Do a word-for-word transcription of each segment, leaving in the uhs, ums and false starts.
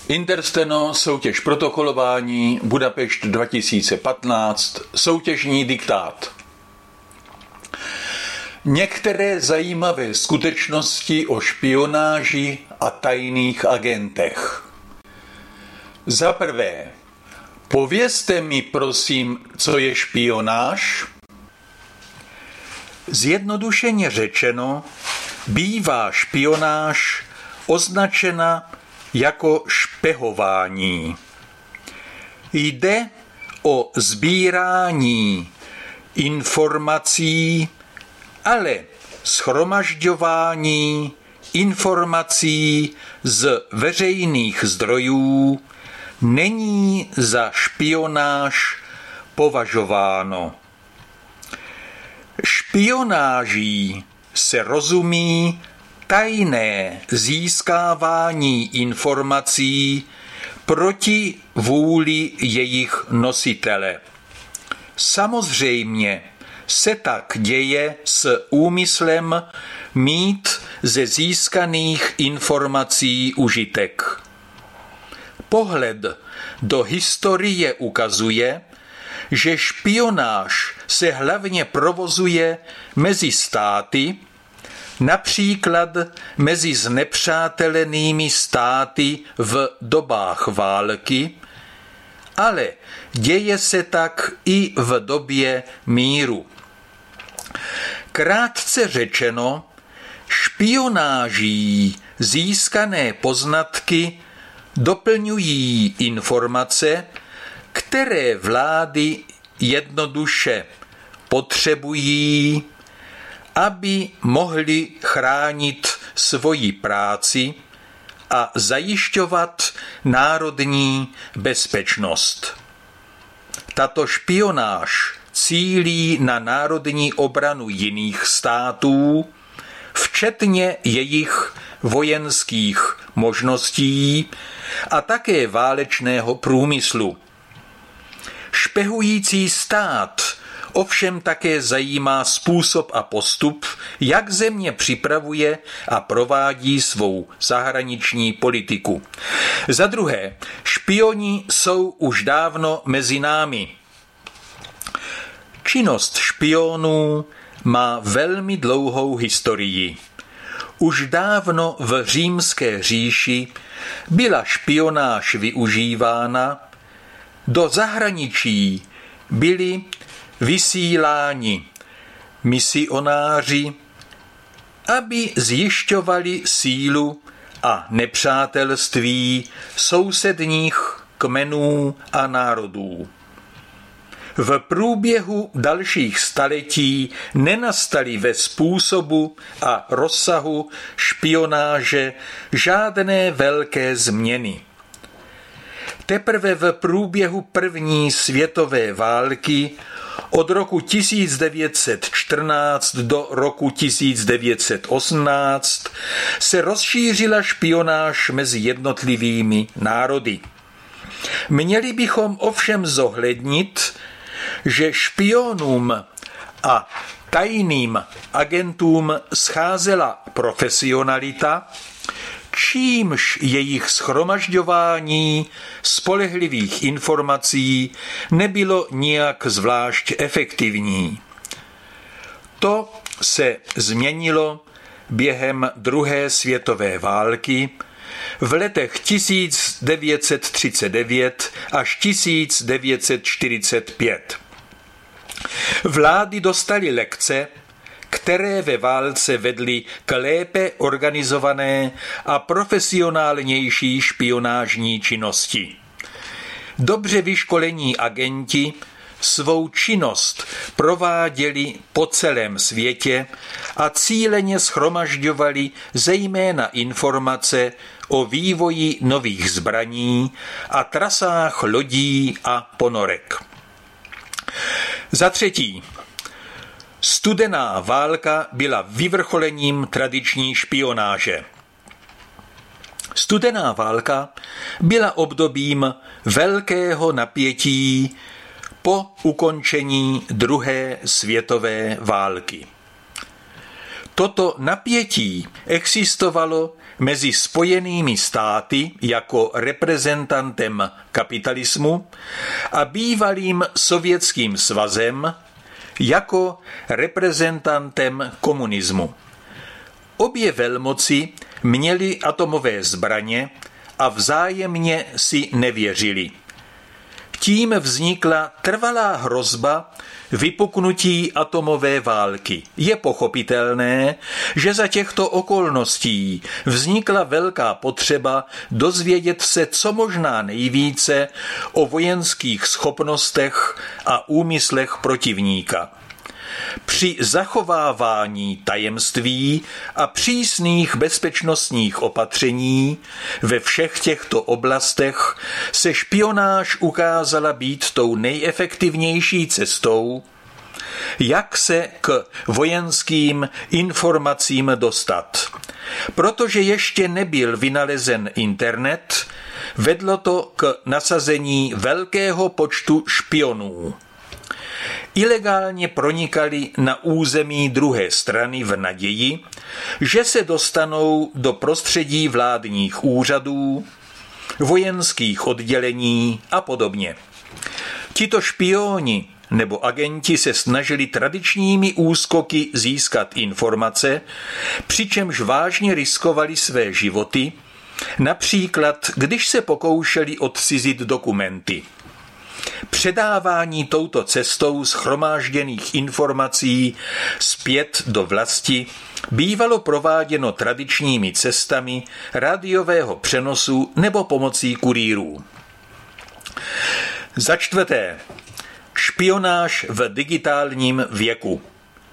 Intersteno, soutěž protokolování, Budapešť dva tisíce patnáct, soutěžní diktát. Některé zajímavé skutečnosti o špionáži a tajných agentech. Za prvé, povězte mi prosím, co je špionáž? Zjednodušeně řečeno, bývá špionáž označena jako špehování. Jde o sbírání informací, ale shromažďování informací z veřejných zdrojů není za špionáž považováno. Špionáží se rozumí tajné získávání informací proti vůli jejich nositele. Samozřejmě se tak děje s úmyslem mít ze získaných informací užitek. Pohled do historie ukazuje, že špionáž se hlavně provozuje mezi státy, například mezi znepřátelenými státy v dobách války, ale děje se tak i v době míru. Krátce řečeno, špionáží získané poznatky doplňují informace, které vlády jednoduše potřebují, aby mohli chránit svoji práci a zajišťovat národní bezpečnost. Tato špionáž cílí na národní obranu jiných států, včetně jejich vojenských možností a také válečného průmyslu. Špehující stát ovšem také zajímá způsob a postup, jak země připravuje a provádí svou zahraniční politiku. Za druhé, špioni jsou už dávno mezi námi. Činnost špionů má velmi dlouhou historii. Už dávno v římské říši byla špionáž využívána, do zahraničí byli vysíláni misionáři, aby zjišťovali sílu a nepřátelství sousedních kmenů a národů. V průběhu dalších staletí nenastaly ve způsobu a rozsahu špionáže žádné velké změny. Teprve v průběhu první světové války od roku tisíc devět set čtrnáct do roku tisíc devět set osmnáct se rozšířila špionáž mezi jednotlivými národy. Měli bychom ovšem zohlednit, že špionům a tajným agentům scházela profesionalita, čímž jejich shromažďování spolehlivých informací nebylo nijak zvlášť efektivní. To se změnilo během druhé světové války v letech tisíc devět set třicet devět až tisíc devět set čtyřicet pět. Vlády dostaly lekce, které ve válce vedly k lépe organizované a profesionálnější špionážní činnosti. Dobře vyškolení agenti svou činnost prováděli po celém světě a cíleně shromažďovali zejména informace o vývoji nových zbraní a trasách lodí a ponorek. Za třetí, studená válka byla vyvrcholením tradiční špionáže. Studená válka byla obdobím velkého napětí po ukončení druhé světové války. Toto napětí existovalo mezi Spojenými státy jako reprezentantem kapitalismu a bývalým Sovětským svazem jako reprezentantem komunismu. Obě velmoci měly atomové zbraně a vzájemně si nevěřili. Tím vznikla trvalá hrozba vypuknutí atomové války. Je pochopitelné, že za těchto okolností vznikla velká potřeba dozvědět se co možná nejvíce o vojenských schopnostech a úmyslech protivníka. Při zachovávání tajemství a přísných bezpečnostních opatření ve všech těchto oblastech se špionáž ukázala být tou nejefektivnější cestou, jak se k vojenským informacím dostat. Protože ještě nebyl vynalezen internet, vedlo to k nasazení velkého počtu špionů. Ilegálně pronikali na území druhé strany v naději, že se dostanou do prostředí vládních úřadů, vojenských oddělení a podobně. Tito špioni nebo agenti se snažili tradičními úskoky získat informace, přičemž vážně riskovali své životy, například když se pokoušeli odcizit dokumenty. Předávání touto cestou shromážděných informací zpět do vlasti bývalo prováděno tradičními cestami rádiového přenosu nebo pomocí kurýrů. Za čtvrté, špionáž v digitálním věku.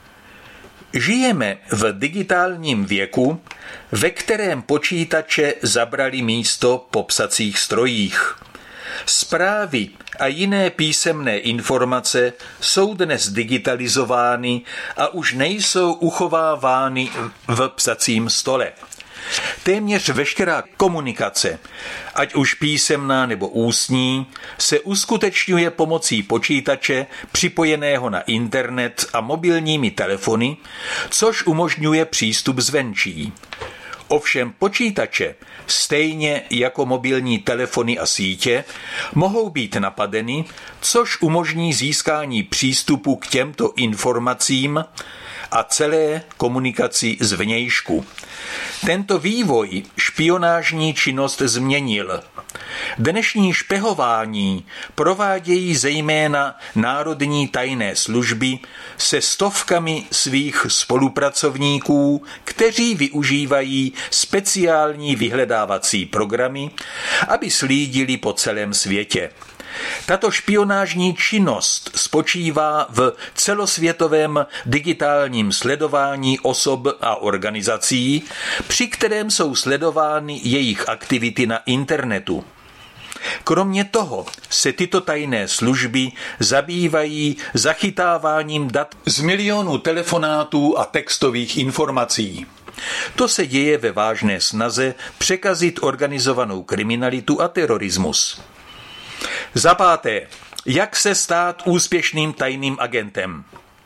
Žijeme v digitálním věku, ve kterém počítače zabrali místo po psacích strojích. Zprávy a jiné písemné informace jsou dnes digitalizovány a už nejsou uchovávány v psacím stole. Téměř veškerá komunikace, ať už písemná nebo ústní, se uskutečňuje pomocí počítače připojeného na internet a mobilními telefony, což umožňuje přístup zvenčí. Ovšem počítače, stejně jako mobilní telefony a sítě, mohou být napadeny, což umožní získání přístupu k těmto informacím a celé komunikaci zvnějšku. Tento vývoj špionážní činnost změnil. Dnešní špehování provádějí zejména národní tajné služby se stovkami svých spolupracovníků, kteří využívají speciální vyhledávací programy, aby slídili po celém světě. Tato špionážní činnost spočívá v celosvětovém digitálním sledování osob a organizací, při kterém jsou sledovány jejich aktivity na internetu. Kromě toho se tyto tajné služby zabývají zachytáváním dat z milionů telefonátů a textových informací. To se děje ve vážné snaze překazit organizovanou kriminalitu a terorismus. Za páté, jak se stát úspěšným tajným agentem?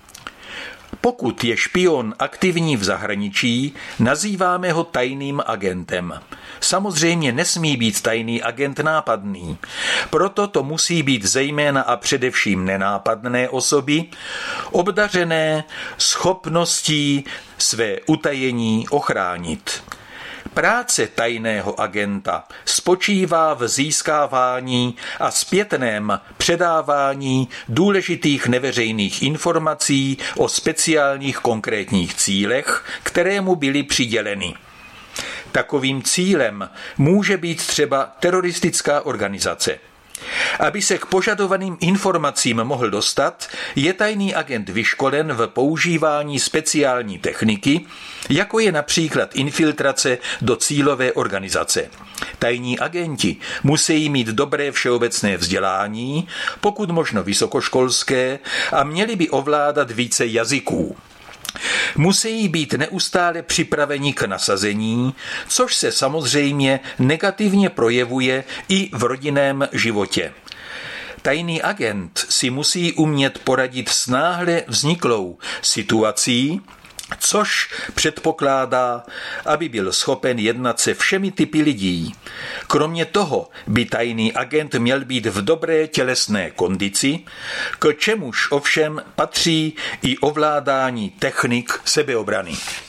Pokud je špion aktivní v zahraničí, nazýváme ho tajným agentem. Samozřejmě nesmí být tajný agent nápadný. Proto to musí být zejména a především nenápadné osoby, obdařené schopností své utajení ochránit. Práce tajného agenta spočívá v získávání a zpětném předávání důležitých neveřejných informací o speciálních konkrétních cílech, které mu byly přiděleny. Takovým cílem může být třeba teroristická organizace. Aby se k požadovaným informacím mohl dostat, je tajný agent vyškolen v používání speciální techniky, jako je například infiltrace do cílové organizace. Tajní agenti musí mít dobré všeobecné vzdělání, pokud možno vysokoškolské, a měli by ovládat více jazyků. Musí být neustále připraveni k nasazení, což se samozřejmě negativně projevuje i v rodinném životě. Tajný agent si musí umět poradit s náhle vzniklou situací což předpokládá, aby byl schopen jednat se všemi typy lidí. Kromě toho by tajný agent měl být v dobré tělesné kondici, k čemuž ovšem patří i ovládání technik sebeobrany.